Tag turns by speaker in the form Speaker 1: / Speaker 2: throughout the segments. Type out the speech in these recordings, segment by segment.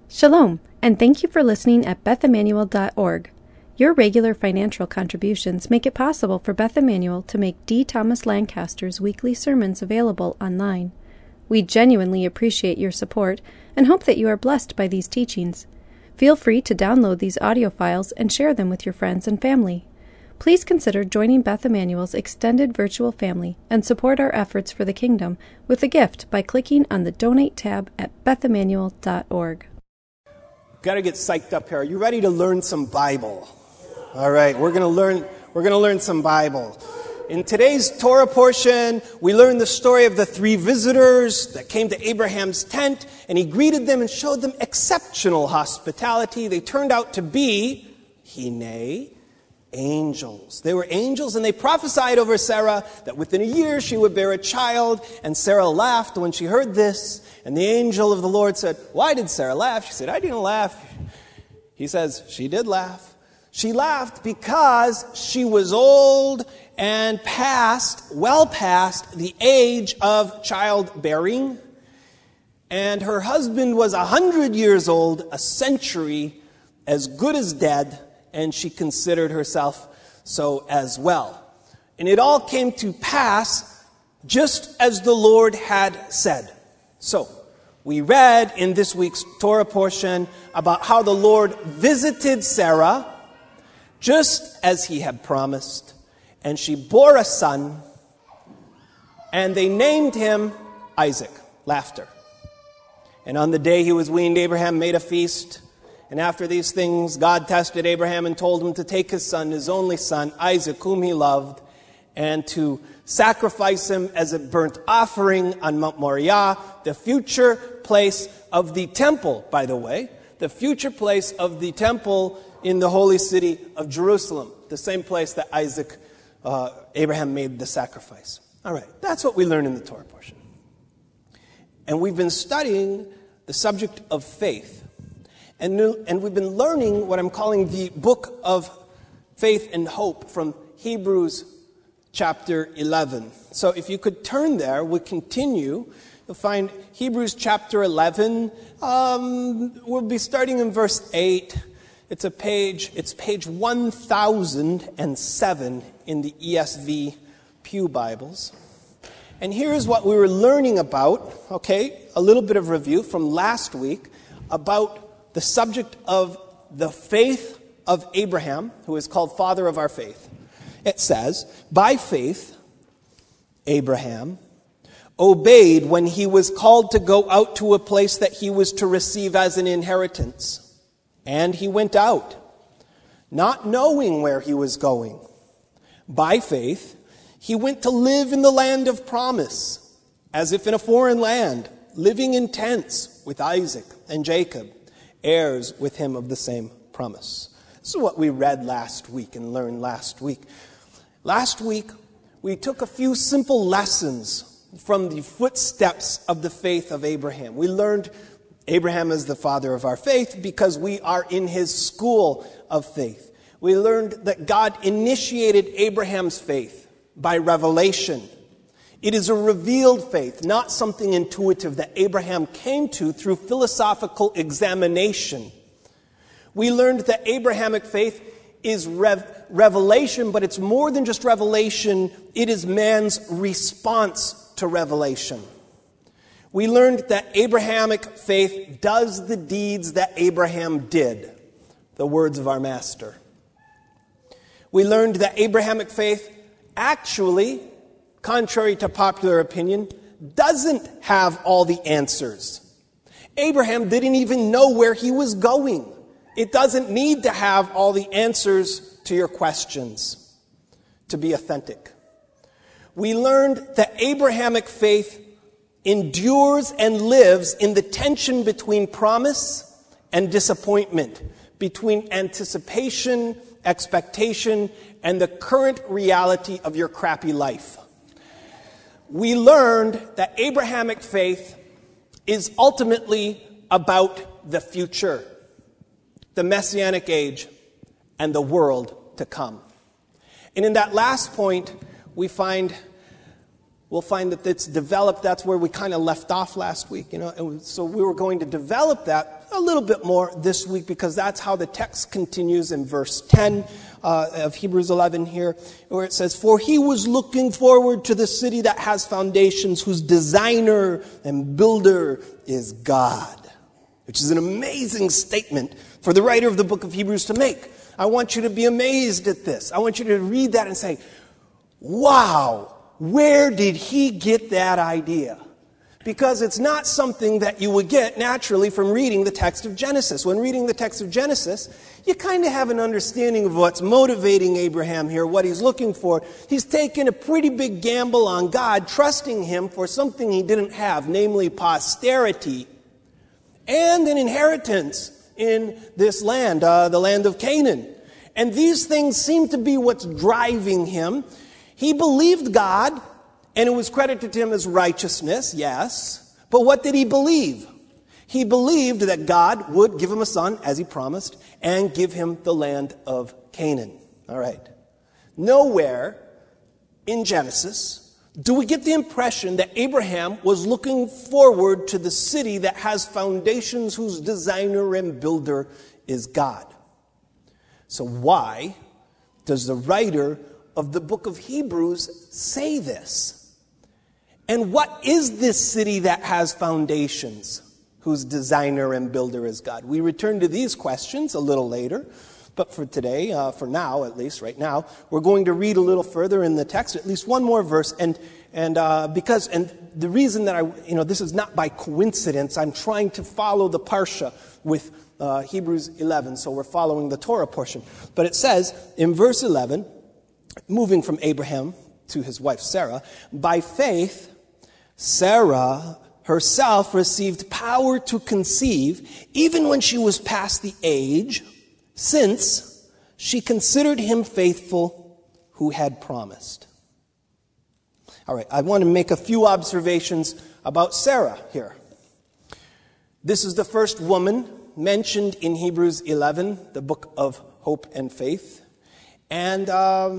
Speaker 1: Shalom, and thank you for listening at BethEmmanuel.org. Your regular financial contributions make it possible for Beth Emmanuel to make D. Thomas Lancaster's weekly sermons available online. We genuinely appreciate your support and hope that you are blessed by these teachings. Feel free to download these audio files and share them with your friends and family. Please consider joining Beth Emmanuel's extended virtual family and support our efforts for the kingdom with a gift by clicking on the Donate tab at BethEmmanuel.org.
Speaker 2: Got to get psyched up here. Are you ready to learn some Bible? All right, we're going to learn some Bible. In today's Torah portion, we learn the story of the three visitors that came to Abraham's tent, and he greeted them and showed them exceptional hospitality. They turned out to be, angels. They were angels, and they prophesied over Sarah that within a year she would bear a child. And Sarah laughed when she heard this. And the angel of the Lord said, "Why did Sarah laugh?" She said, "I didn't laugh." He says, "She did laugh. She laughed because she was old and well past the age of childbearing. And her husband was 100 years old, a century as good as dead. And she considered herself so as well. And it all came to pass just as the Lord had said." So, we read in this week's Torah portion about how the Lord visited Sarah just as he had promised. And she bore a son, and they named him Isaac, laughter. And on the day he was weaned, Abraham made a feast. And after these things, God tested Abraham and told him to take his son, his only son, Isaac, whom he loved, and to sacrifice him as a burnt offering on Mount Moriah, the future place of the temple, by the way, the future place of the temple in the holy city of Jerusalem, the same place that Abraham made the sacrifice. All right, that's what we learn in the Torah portion. And we've been studying the subject of faith. And we've been learning what I'm calling the book of faith and hope from Hebrews chapter 11. So if you could turn there, we'll continue. You'll find Hebrews chapter 11. We'll be starting in verse 8. It's page 1007 in the ESV Pew Bibles. And here's what we were learning about, okay, a little bit of review from last week about the subject of the faith of Abraham, who is called father of our faith. It says, "By faith, Abraham obeyed when he was called to go out to a place that he was to receive as an inheritance. And he went out, not knowing where he was going. By faith, he went to live in the land of promise, as if in a foreign land, living in tents with Isaac and Jacob, heirs with him of the same promise." This is what we read last week and learned last week. Last week, we took a few simple lessons from the footsteps of the faith of Abraham. We learned Abraham is the father of our faith because we are in his school of faith. We learned that God initiated Abraham's faith by revelation. It is a revealed faith, not something intuitive that Abraham came to through philosophical examination. We learned that Abrahamic faith is revelation, but it's more than just revelation. It is man's response to revelation. We learned that Abrahamic faith does the deeds that Abraham did, the words of our master. We learned that Abrahamic faith actually, contrary to popular opinion, doesn't have all the answers. Abraham didn't even know where he was going. It doesn't need to have all the answers to your questions to be authentic. We learned that Abrahamic faith endures and lives in the tension between promise and disappointment, between anticipation, expectation, and the current reality of your crappy life. We learned that Abrahamic faith is ultimately about the future, the Messianic age, and the world to come. And in that last point, we'll find that it's developed. That's where we kind of left off last week, and so we were going to develop that a little bit more this week because that's how the text continues in verse 10 of Hebrews 11 here, where it says, "For he was looking forward to the city that has foundations, whose designer and builder is God." Which is an amazing statement for the writer of the book of Hebrews to make. I want you to be amazed at this. I want you to read that and say, wow, where did he get that idea? Because it's not something that you would get naturally from reading the text of Genesis. When reading the text of Genesis, you kind of have an understanding of what's motivating Abraham here, what he's looking for. He's taken a pretty big gamble on God, trusting him for something he didn't have, namely posterity and an inheritance in this land, the land of Canaan. And these things seem to be what's driving him. He believed God, and it was credited to him as righteousness, yes. But what did he believe? He believed that God would give him a son, as he promised, and give him the land of Canaan. All right. Nowhere in Genesis do we get the impression that Abraham was looking forward to the city that has foundations, whose designer and builder is God. So why does the writer of the book of Hebrews say this? And what is this city that has foundations, whose designer and builder is God? We return to these questions a little later. But for today, for now, at least right now, we're going to read a little further in the text, at least one more verse. And the reason that this is not by coincidence. I'm trying to follow the Parsha with Hebrews 11. So we're following the Torah portion. But it says in verse 11, moving from Abraham to his wife Sarah, by faith, Sarah herself received power to conceive, even when she was past the age, since she considered him faithful who had promised. All right, I want to make a few observations about Sarah here. This is the first woman mentioned in Hebrews 11, the book of hope and faith. And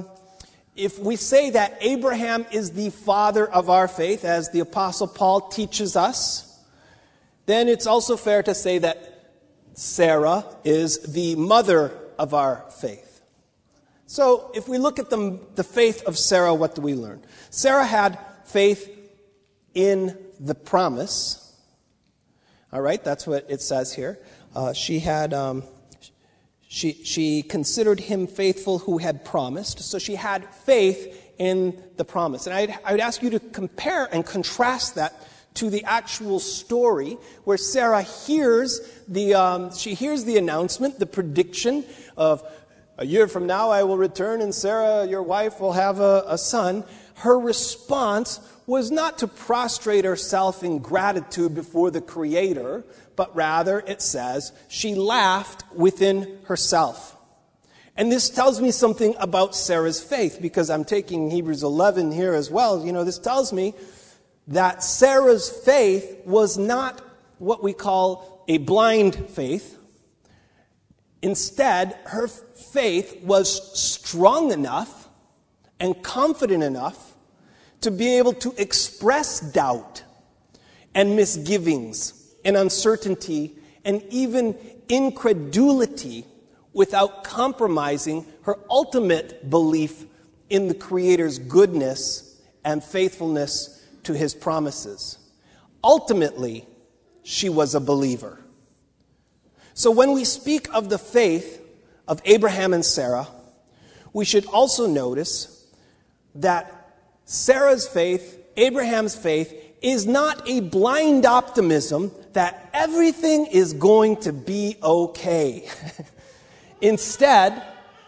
Speaker 2: if we say that Abraham is the father of our faith, as the Apostle Paul teaches us, then it's also fair to say that Sarah is the mother of our faith. So if we look at the faith of Sarah, what do we learn? Sarah had faith in the promise. All right, that's what it says here. She considered him faithful who had promised. So she had faith in the promise. And I would ask you to compare and contrast that to the actual story where Sarah hears the announcement, the prediction of a year from now I will return and Sarah, your wife, will have a son. Her response was not to prostrate herself in gratitude before the Creator, but rather, it says, she laughed within herself. And this tells me something about Sarah's faith, because I'm taking Hebrews 11 here as well. This tells me that Sarah's faith was not what we call a blind faith. Instead, her faith was strong enough and confident enough to be able to express doubt and misgivings and uncertainty and even incredulity without compromising her ultimate belief in the Creator's goodness and faithfulness to his promises. Ultimately, she was a believer. So when we speak of the faith of Abraham and Sarah, we should also notice that Sarah's faith, Abraham's faith, is not a blind optimism that everything is going to be okay. Instead,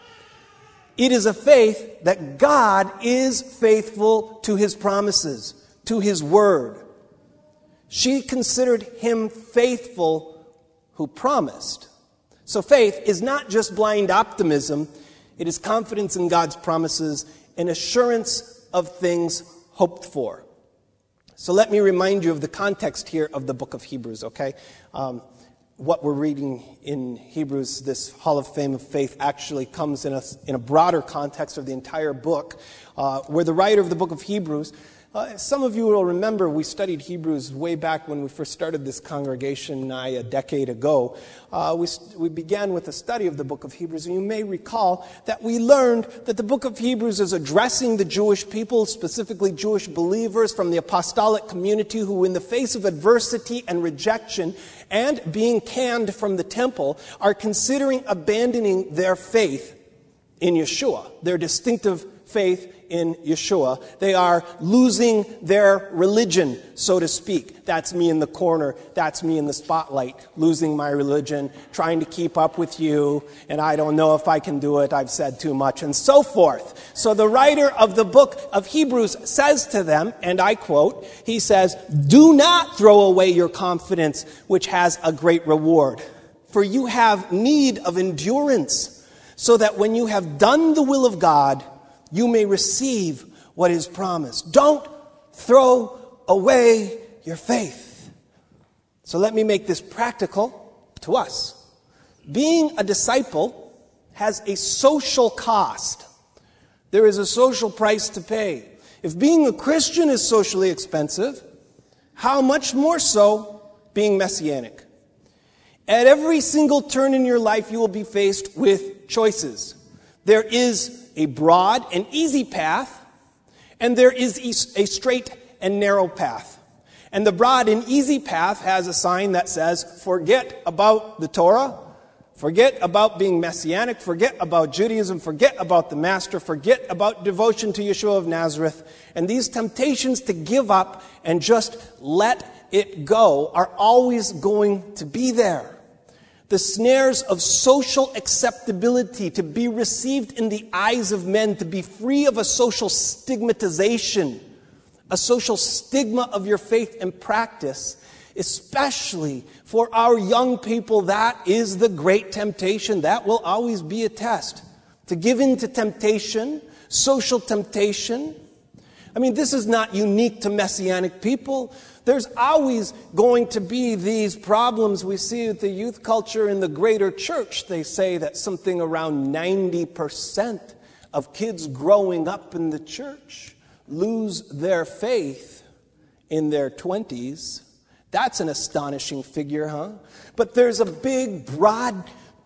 Speaker 2: it is a faith that God is faithful to his promises, to his word. She considered him faithful who promised. So faith is not just blind optimism. It is confidence in God's promises and assurance of things hoped for. So let me remind you of the context here of the book of Hebrews, okay? What we're reading in Hebrews, this Hall of Fame of Faith, actually comes in a broader context of the entire book, where the writer of the book of Hebrews Some of you will remember we studied Hebrews way back when we first started this congregation nigh a decade ago. We began with a study of the book of Hebrews, and you may recall that we learned that the book of Hebrews is addressing the Jewish people, specifically Jewish believers from the apostolic community who, in the face of adversity and rejection and being canned from the temple, are considering abandoning their faith in Yeshua, their distinctive faith in Yeshua. They are losing their religion, so to speak. That's me in the corner. That's me in the spotlight, losing my religion, trying to keep up with you, and I don't know if I can do it. I've said too much, and so forth. So the writer of the book of Hebrews says to them, and I quote, he says, "Do not throw away your confidence, which has a great reward. For you have need of endurance, so that when you have done the will of God, you may receive what is promised." Don't throw away your faith. So let me make this practical to us. Being a disciple has a social cost. There is a social price to pay. If being a Christian is socially expensive, how much more so being messianic? At every single turn in your life, you will be faced with choices. There is a broad and easy path, and there is a straight and narrow path. And the broad and easy path has a sign that says, forget about the Torah, forget about being messianic, forget about Judaism, forget about the Master, forget about devotion to Yeshua of Nazareth. And these temptations to give up and just let it go are always going to be there. The snares of social acceptability, to be received in the eyes of men, to be free of a social stigmatization, a social stigma of your faith and practice, especially for our young people, that is the great temptation. That will always be a test. To give in to temptation, social temptation. I mean, this is not unique to Messianic people. There's always going to be these problems we see with the youth culture in the greater church. They say that something around 90% of kids growing up in the church lose their faith in their 20s. That's an astonishing figure, huh? But there's a big, broad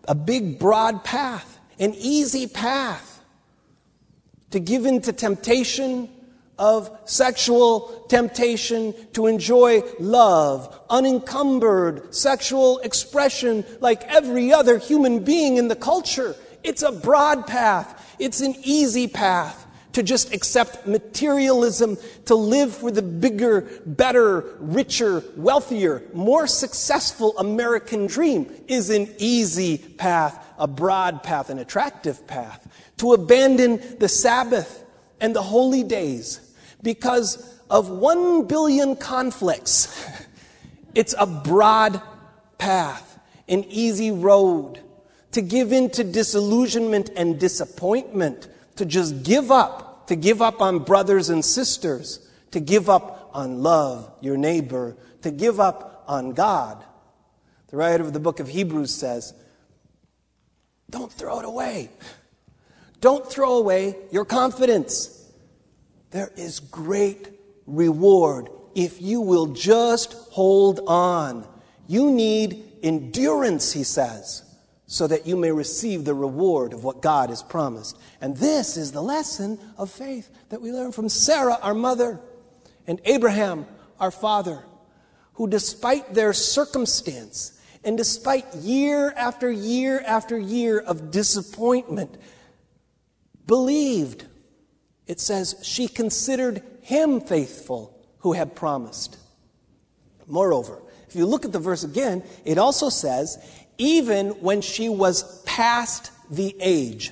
Speaker 2: path, an easy path to give in to temptation, of sexual temptation, to enjoy love, unencumbered sexual expression like every other human being in the culture. It's a broad path. It's an easy path to just accept materialism, to live for the bigger, better, richer, wealthier, more successful American dream is an easy path, a broad path, an attractive path. To abandon the Sabbath and the holy days because of 1 billion conflicts. It's a broad path, an easy road. To give in to disillusionment and disappointment, to just give up, to give up on brothers and sisters, to give up on love, your neighbor, to give up on God. The writer of the book of Hebrews says, don't throw it away. Don't throw away your confidence. There is great reward if you will just hold on. You need endurance, he says, so that you may receive the reward of what God has promised. And this is the lesson of faith that we learn from Sarah, our mother, and Abraham, our father, who despite their circumstance and despite year after year after year of disappointment, believed. It says she considered him faithful who had promised. Moreover, if you look at the verse again, it also says, even when she was past the age.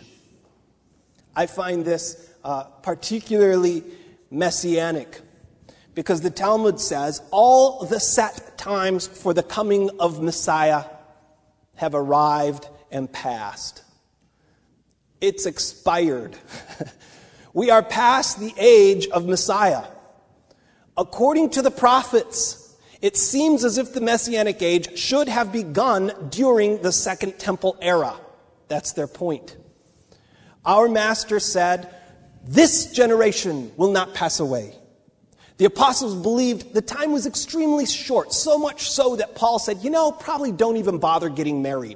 Speaker 2: I find this particularly messianic because the Talmud says all the set times for the coming of Messiah have arrived and passed. It's expired. We are past the age of Messiah. According to the prophets, it seems as if the Messianic age should have begun during the Second Temple era. That's their point. Our Master said, this generation will not pass away. The apostles believed the time was extremely short, so much so that Paul said, probably don't even bother getting married.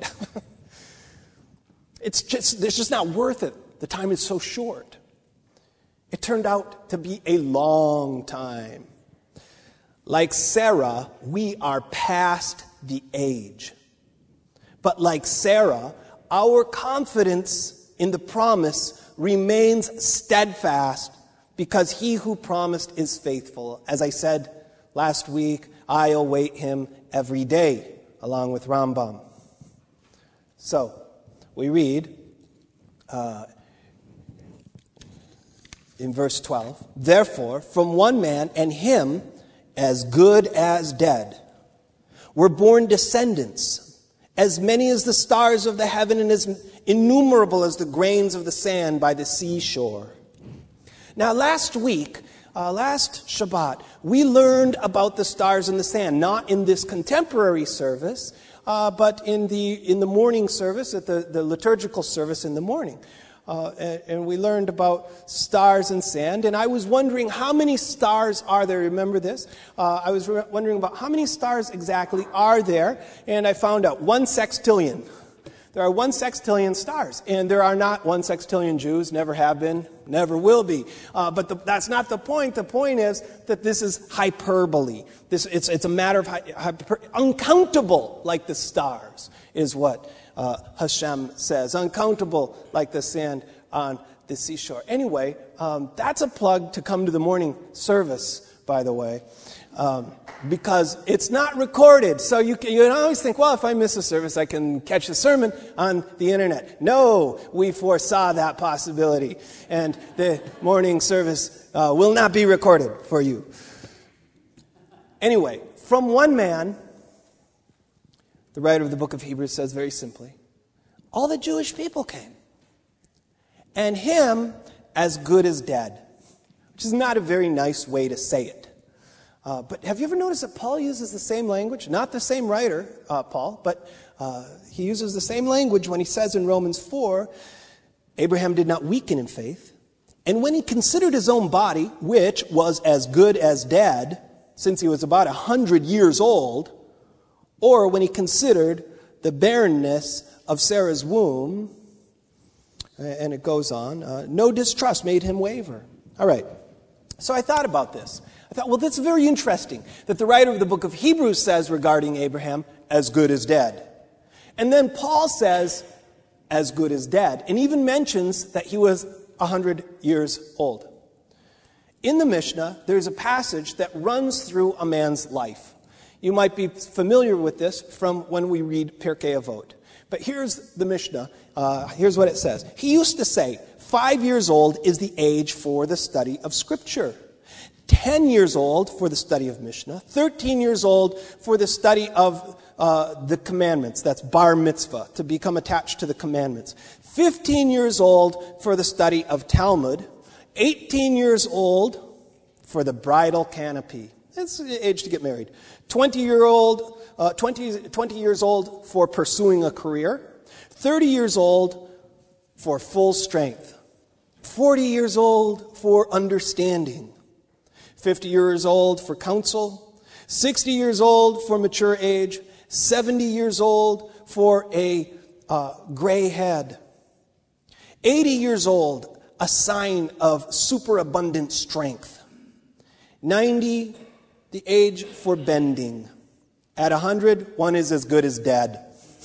Speaker 2: It's just not worth it. The time is so short. It turned out to be a long time. Like Sarah, we are past the age. But like Sarah, our confidence in the promise remains steadfast because he who promised is faithful. As I said last week, I await him every day, along with Rambam. So, we read in verse 12, therefore, from one man, and him as good as dead, were born descendants, as many as the stars of the heaven and as innumerable as the grains of the sand by the seashore. Now, last week, last Shabbat, we learned about the stars and the sand, not in this contemporary service, but in the morning service, at the liturgical service in the morning. And we learned about stars and sand. And I was wondering, how many stars are there? Remember this? I was wondering about how many stars exactly are there. And I found out 1 sextillion. There are 1 sextillion stars. And there are not 1 sextillion Jews, never have been, never will be. But that's not the point. The point is that this is hyperbole. It's a matter of uncountable like the stars is what Hashem says. Uncountable like the sand on the seashore. Anyway, that's a plug to come to the morning service, by the way. Because it's not recorded. So you always think, well, if I miss a service, I can catch the sermon on the internet. No, we foresaw that possibility. And the morning service will not be recorded for you. Anyway, from one man, the writer of the book of Hebrews says very simply, all the Jewish people came. And him as good as dead. Which is not a very nice way to say it. But have you ever noticed that Paul uses the same language? Not the same writer, Paul, but he uses the same language when he says in Romans 4, Abraham did not weaken in faith. And when he considered his own body, which was as good as dead, since he was about 100 years old, or when he considered the barrenness of Sarah's womb, and it goes on, no distrust made him waver. All right, so I thought about this. I thought, well, that's very interesting that the writer of the book of Hebrews says regarding Abraham, as good as dead. And then Paul says, as good as dead, and even mentions that he was 100 years old. In the Mishnah, there's a passage that runs through a man's life. You might be familiar with this from when we read Pirkei Avot. But here's the Mishnah. Here's what it says. He used to say, 5 years old is the age for the study of Scripture. 10 years old for the study of Mishnah, 13 years old for the study of the commandments, that's bar mitzvah, to become attached to the commandments, 15 years old for the study of Talmud, 18 years old for the bridal canopy, it's the age to get married, 20 years old for pursuing a career, 30 years old for full strength, 40 years old for understanding, 50 years old for counsel, 60 years old for mature age, 70 years old for a gray head, 80 years old, a sign of superabundant strength, 90, the age for bending. At 100, one is as good as dead.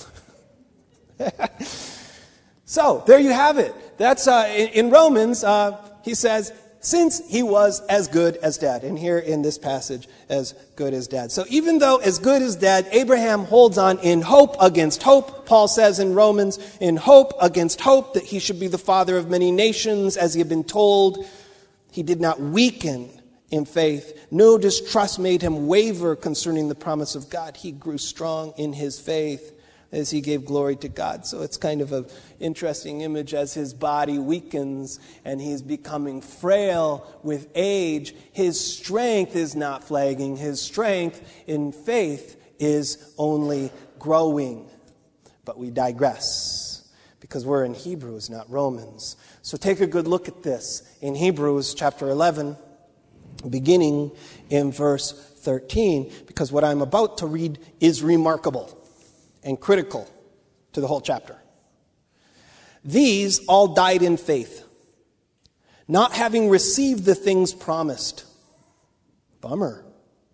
Speaker 2: So, there you have it. That's in Romans, he says, since he was as good as dead. And here in this passage, as good as dead. So even though as good as dead, Abraham holds on in hope against hope. Paul says in Romans, in hope against hope, that he should be the father of many nations, as he had been told. He did not weaken in faith. No distrust made him waver concerning the promise of God. He grew strong in his faith as he gave glory to God. So it's kind of an interesting image as his body weakens and he's becoming frail with age. His strength is not flagging. His strength in faith is only growing. But we digress because we're in Hebrews, not Romans. So take a good look at this. In Hebrews chapter 11, beginning in verse 13, because what I'm about to read is remarkable and critical to the whole chapter. These all died in faith, not having received the things promised. Bummer.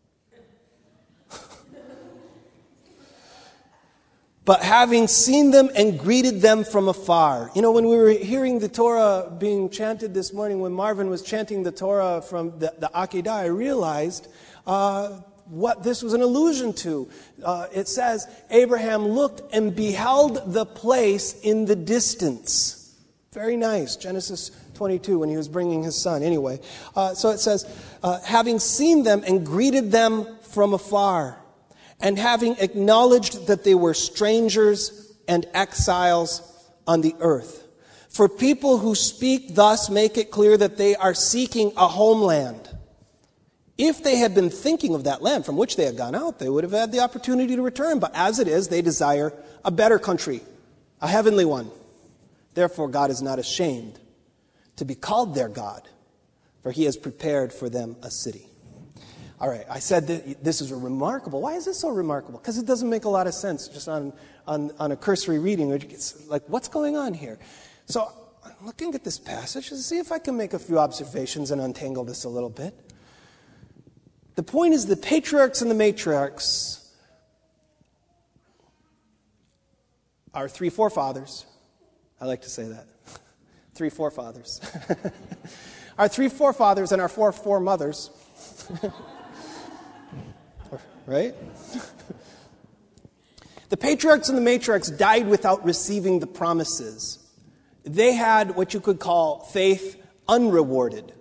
Speaker 2: But having seen them and greeted them from afar. You know, when we were hearing the Torah being chanted this morning, when Marvin was chanting the Torah from the Akedah, I realized what this was an allusion to. It says, Abraham looked and beheld the place in the distance. Very nice. Genesis 22, when he was bringing his son. Anyway, so it says, having seen them and greeted them from afar, and having acknowledged that they were strangers and exiles on the earth. For people who speak thus make it clear that they are seeking a homeland. If they had been thinking of that land from which they had gone out, they would have had the opportunity to return. But as it is, they desire a better country, a heavenly one. Therefore, God is not ashamed to be called their God, for he has prepared for them a city. All right, I said that this is remarkable. Why is this so remarkable? Because it doesn't make a lot of sense just on a cursory reading. It's like, what's going on here? So I'm looking at this passage to see if I can make a few observations and untangle this a little bit. The point is the patriarchs and the matriarchs are three forefathers. I like to say that. Three forefathers. Our three forefathers and our four foremothers. Right? The patriarchs and the matriarchs died without receiving the promises. They had what you could call faith unrewarded.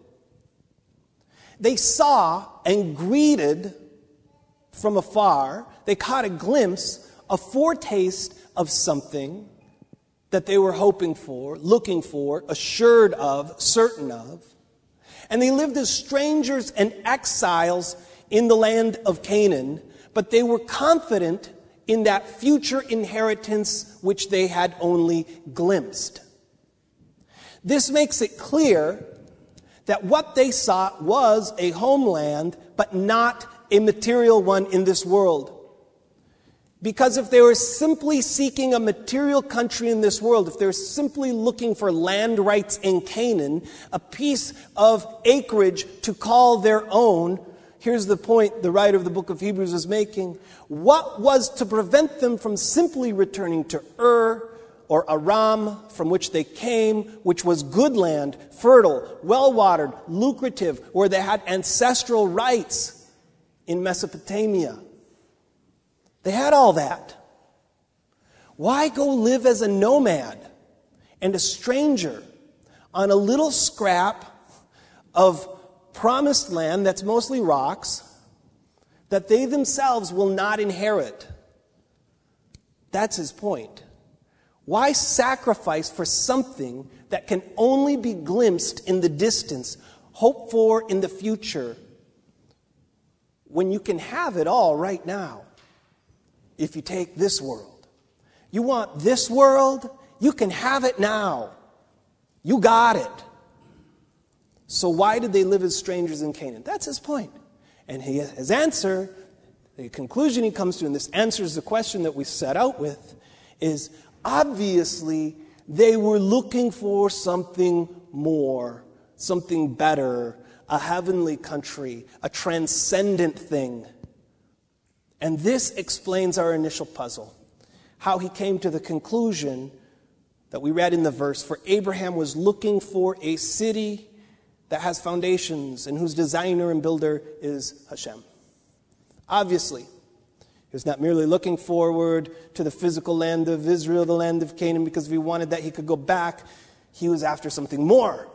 Speaker 2: They saw and greeted from afar. They caught a glimpse, a foretaste of something that they were hoping for, looking for, assured of, certain of. And they lived as strangers and exiles in the land of Canaan, but they were confident in that future inheritance which they had only glimpsed. This makes it clear that what they sought was a homeland, but not a material one in this world. Because if they were simply seeking a material country in this world, if they were simply looking for land rights in Canaan, a piece of acreage to call their own, here's the point the writer of the book of Hebrews is making. What was to prevent them from simply returning to Ur or Aram, from which they came, which was good land, fertile, well-watered, lucrative, where they had ancestral rights in Mesopotamia? They had all that. Why go live as a nomad and a stranger on a little scrap of promised land that's mostly rocks that they themselves will not inherit? That's his point. Why sacrifice for something that can only be glimpsed in the distance, hoped for in the future, when you can have it all right now? If you take this world, you want this world, you can have it now. You got it. So why did they live as strangers in Canaan? That's his point. And his answer, the conclusion he comes to, and this answers the question that we set out with, is obviously they were looking for something more, something better, a heavenly country, a transcendent thing. And this explains our initial puzzle, how he came to the conclusion that we read in the verse, for Abraham was looking for a city that has foundations and whose designer and builder is Hashem. Obviously, he was not merely looking forward to the physical land of Israel, the land of Canaan, because if he wanted that, he could go back. He was after something more.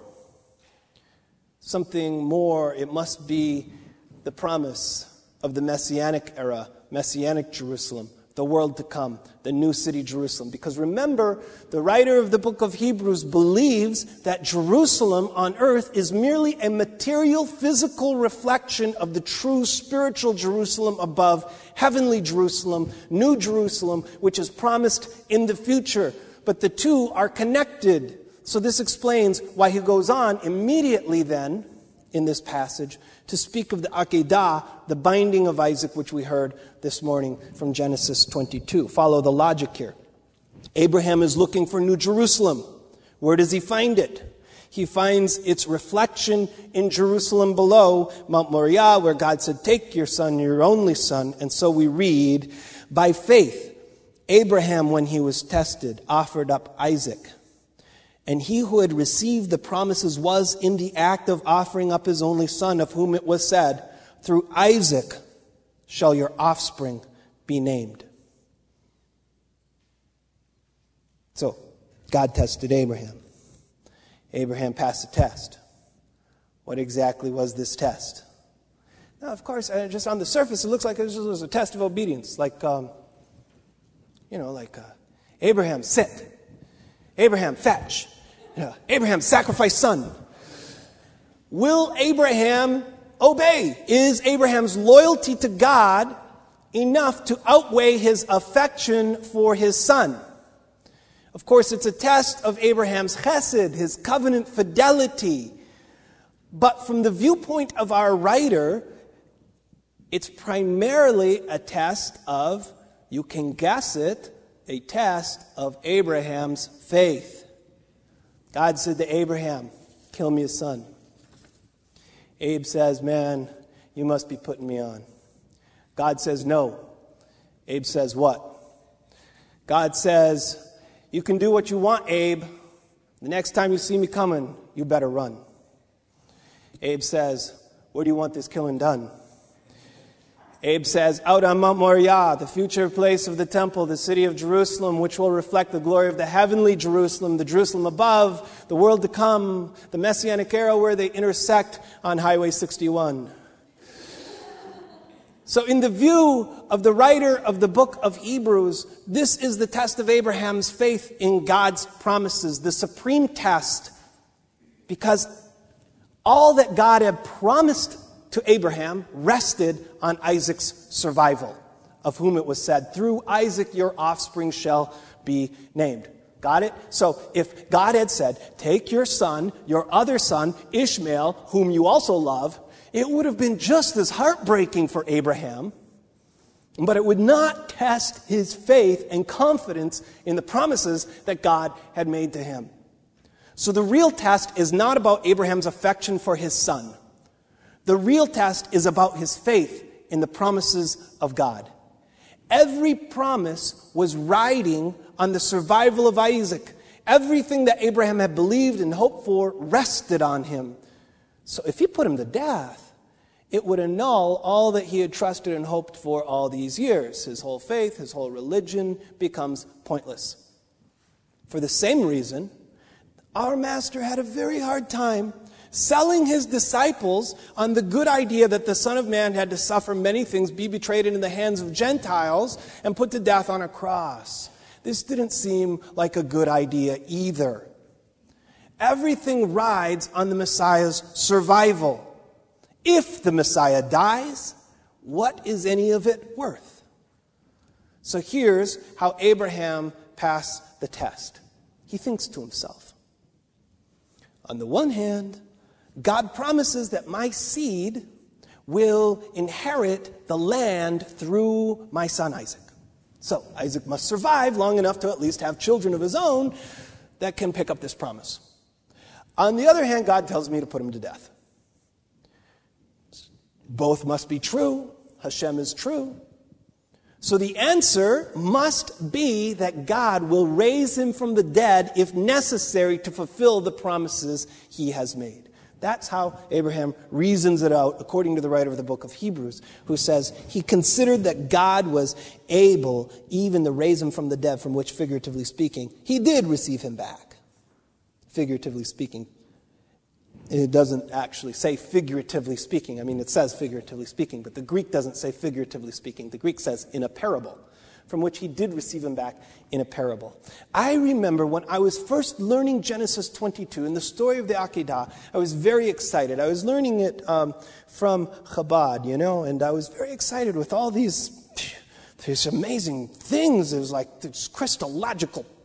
Speaker 2: Something more. It must be the promise of the Messianic era, Messianic Jerusalem, the world to come, the new city Jerusalem. Because remember, the writer of the book of Hebrews believes that Jerusalem on earth is merely a material, physical reflection of the true spiritual Jerusalem above, heavenly Jerusalem, new Jerusalem, which is promised in the future. But the two are connected. So this explains why he goes on immediately then in this passage to speak of the Akedah, the binding of Isaac, which we heard this morning from Genesis 22. Follow the logic here. Abraham is looking for New Jerusalem. Where does he find it? He finds its reflection in Jerusalem below, Mount Moriah, where God said, take your son, your only son. And so we read, by faith, Abraham, when he was tested, offered up Isaac. And he who had received the promises was in the act of offering up his only son, of whom it was said, through Isaac shall your offspring be named. So, God tested Abraham. Abraham passed the test. What exactly was this test? Now, of course, just on the surface, it looks like it was a test of obedience. Like, Abraham, sit. Abraham, fetch. Abraham, sacrifice son. Will Abraham obey? Is Abraham's loyalty to God enough to outweigh his affection for his son? Of course, it's a test of Abraham's chesed, his covenant fidelity. But from the viewpoint of our writer, it's primarily a test of, you can guess it, a test of Abraham's faith. God said to Abraham, kill me a son. Abe says, man, you must be putting me on. God says, no. Abe says, what? God says, you can do what you want, Abe. The next time you see me coming, you better run. Abe says, where do you want this killing done? Abe says, out on Mount Moriah, the future place of the temple, the city of Jerusalem, which will reflect the glory of the heavenly Jerusalem, the Jerusalem above, the world to come, the Messianic era where they intersect on Highway 61. So in the view of the writer of the book of Hebrews, this is the test of Abraham's faith in God's promises, the supreme test, because all that God had promised to Abraham rested on Isaac's survival, of whom it was said, through Isaac your offspring shall be named. Got it? So if God had said, take your son, your other son, Ishmael, whom you also love, it would have been just as heartbreaking for Abraham, but it would not test his faith and confidence in the promises that God had made to him. So the real test is not about Abraham's affection for his son. The real test is about his faith in the promises of God. Every promise was riding on the survival of Isaac. Everything that Abraham had believed and hoped for rested on him. So if you put him to death, it would annul all that he had trusted and hoped for all these years. His whole faith, his whole religion becomes pointless. For the same reason, our master had a very hard time selling his disciples on the good idea that the Son of Man had to suffer many things, be betrayed into the hands of Gentiles, and put to death on a cross. This didn't seem like a good idea either. Everything rides on the Messiah's survival. If the Messiah dies, what is any of it worth? So here's how Abraham passed the test. He thinks to himself, on the one hand, God promises that my seed will inherit the land through my son Isaac. So Isaac must survive long enough to at least have children of his own that can pick up this promise. On the other hand, God tells me to put him to death. Both must be true. Hashem is true. So the answer must be that God will raise him from the dead if necessary to fulfill the promises he has made. That's how Abraham reasons it out, according to the writer of the book of Hebrews, who says he considered that God was able even to raise him from the dead, from which, figuratively speaking, he did receive him back. Figuratively speaking. It doesn't actually say figuratively speaking. I mean, it says figuratively speaking, but the Greek doesn't say figuratively speaking. The Greek says in a parable, from which he did receive him back in a parable. I remember when I was first learning Genesis 22 and the story of the Akedah, I was very excited. I was learning it from Chabad, and I was very excited with all these amazing things. It was like this Christological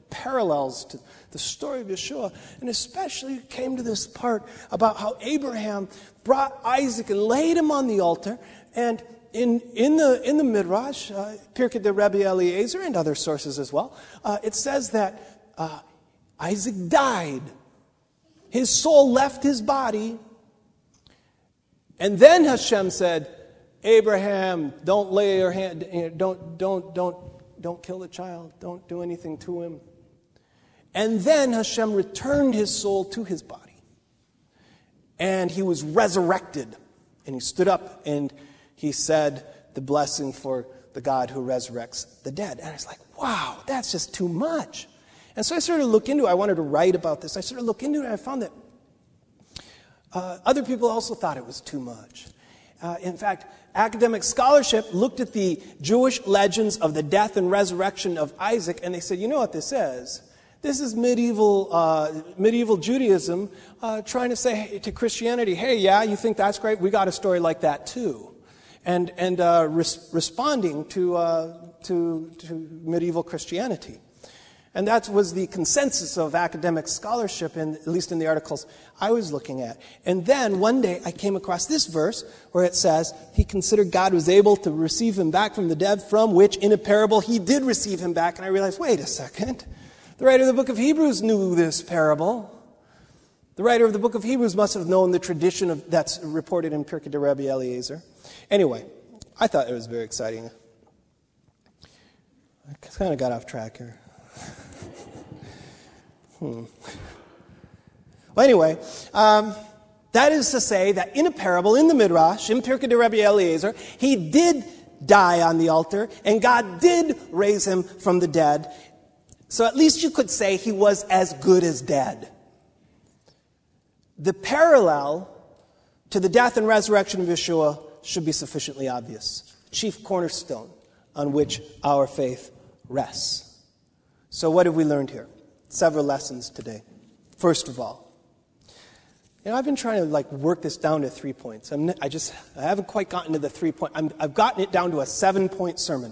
Speaker 2: parallels to the story of Yeshua, and especially came to this part about how Abraham brought Isaac and laid him on the altar, and in the Midrash, Pirkei de Rabbi Eliezer and other sources as well, it says that Isaac died. His soul left his body, and then Hashem said, Abraham, don't lay your hand, don't kill the child, don't do anything to him. And then Hashem returned his soul to his body. And he was resurrected. And he stood up and he said the blessing for the God who resurrects the dead. And I was like, wow, that's just too much. And so I started to look into it. I wanted to write about this. I started to look into it, and I found that other people also thought it was too much. In fact, academic scholarship looked at the Jewish legends of the death and resurrection of Isaac, and they said, you know what this is? This is medieval Judaism trying to say to Christianity, hey, yeah, you think that's great? We got a story like that too. And responding to medieval Christianity. And that was the consensus of academic scholarship, at least in the articles I was looking at. And then one day I came across this verse where it says, he considered God was able to receive him back from the dead, from which in a parable he did receive him back. And I realized, wait a second. The writer of the book of Hebrews knew this parable. The writer of the book of Hebrews must have known the tradition that's reported in Pirkei de Rabbi Eliezer. Anyway, I thought it was very exciting. I kind of got off track here. Well, anyway, that is to say that in a parable, in the Midrash, in Pirkei de Rabbi Eliezer, he did die on the altar, and God did raise him from the dead. So at least you could say he was as good as dead. The parallel to the death and resurrection of Yeshua should be sufficiently obvious. Chief cornerstone on which our faith rests. So what have we learned here? Several lessons today. First of all, I've been trying to work this down to 3 points. I haven't quite gotten to the 3 point. I've gotten it down to a 7-point sermon.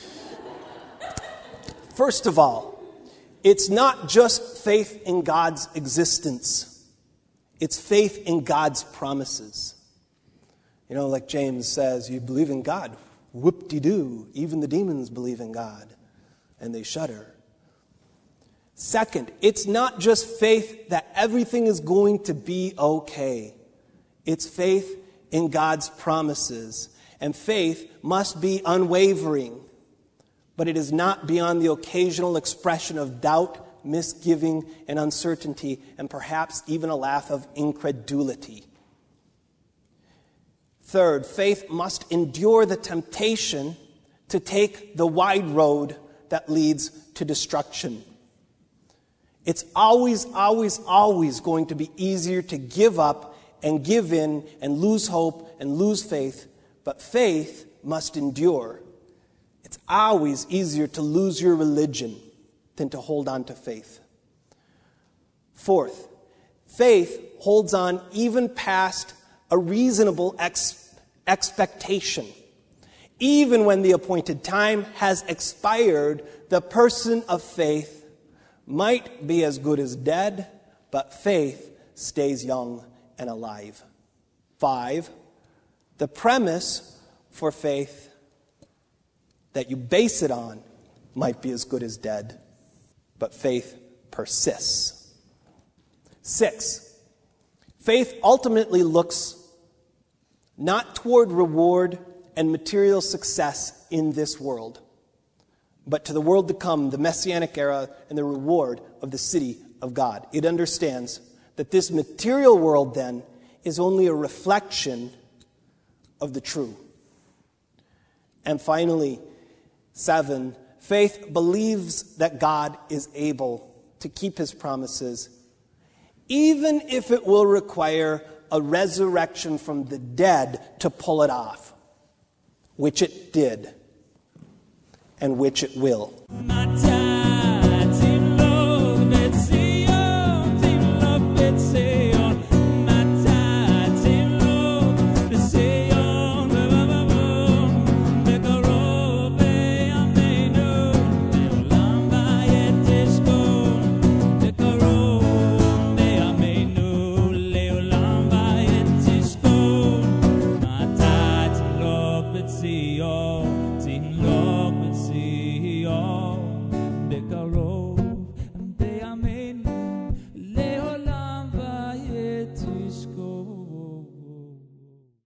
Speaker 2: First of all, it's not just faith in God's existence. It's faith in God's promises. Like James says, you believe in God. Whoop-de-doo. Even the demons believe in God, and they shudder. Second, it's not just faith that everything is going to be okay. It's faith in God's promises. And faith must be unwavering. But it is not beyond the occasional expression of doubt, misgiving, and uncertainty, and perhaps even a laugh of incredulity. Third, faith must endure the temptation to take the wide road that leads to destruction. It's always, always, always going to be easier to give up and give in and lose hope and lose faith, but faith must endure. It's always easier to lose your religion than to hold on to faith. Fourth, faith holds on even past a reasonable expectation. Even when the appointed time has expired, the person of faith might be as good as dead, but faith stays young and alive. 5, the premise for faith that you base it on might be as good as dead, but faith persists. 6, faith ultimately looks not toward reward and material success in this world, but to the world to come, the Messianic era, and the reward of the city of God. It understands that this material world, then, is only a reflection of the true. And finally, 7, faith believes that God is able to keep his promises, even if it will require a resurrection from the dead to pull it off, which it did. And which it will.